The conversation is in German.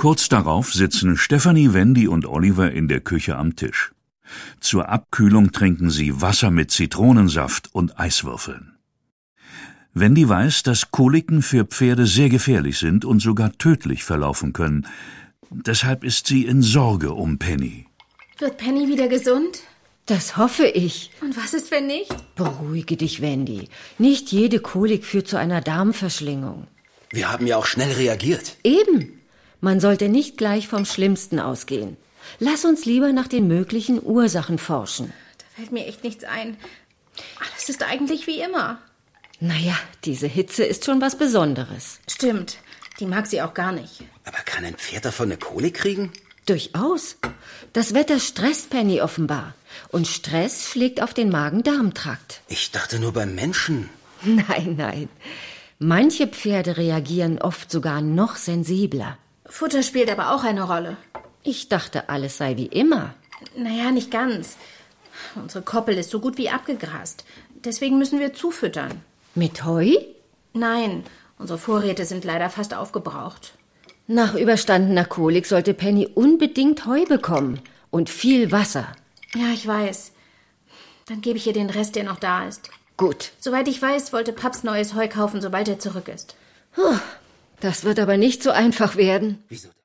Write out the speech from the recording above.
Kurz darauf sitzen Stephanie, Wendy und Oliver in der Küche am Tisch. Zur Abkühlung trinken sie Wasser mit Zitronensaft und Eiswürfeln. Wendy weiß, dass Koliken für Pferde sehr gefährlich sind und sogar tödlich verlaufen können. Deshalb ist sie in Sorge um Penny. Wird Penny wieder gesund? Das hoffe ich. Und was ist, wenn nicht? Beruhige dich, Wendy. Nicht jede Kolik führt zu einer Darmverschlingung. Wir haben ja auch schnell reagiert. Eben. Man sollte nicht gleich vom Schlimmsten ausgehen. Lass uns lieber nach den möglichen Ursachen forschen. Da fällt mir echt nichts ein. Alles ist eigentlich wie immer. Naja, diese Hitze ist schon was Besonderes. Stimmt, die mag sie auch gar nicht. Aber kann ein Pferd davon eine Kolik kriegen? Durchaus. Das Wetter stresst Penny offenbar. Und Stress schlägt auf den Magen-Darm-Trakt. Ich dachte nur beim Menschen. Nein. Manche Pferde reagieren oft sogar noch sensibler. Futter spielt aber auch eine Rolle. Ich dachte, alles sei wie immer. Naja, nicht ganz. Unsere Koppel ist so gut wie abgegrast. Deswegen müssen wir zufüttern. Mit Heu? Nein, unsere Vorräte sind leider fast aufgebraucht. Nach überstandener Kolik sollte Penny unbedingt Heu bekommen. Und viel Wasser. Ja, ich weiß. Dann gebe ich ihr den Rest, der noch da ist. Gut. Soweit ich weiß, wollte Paps neues Heu kaufen, sobald er zurück ist. Das wird aber nicht so einfach werden. Wieso?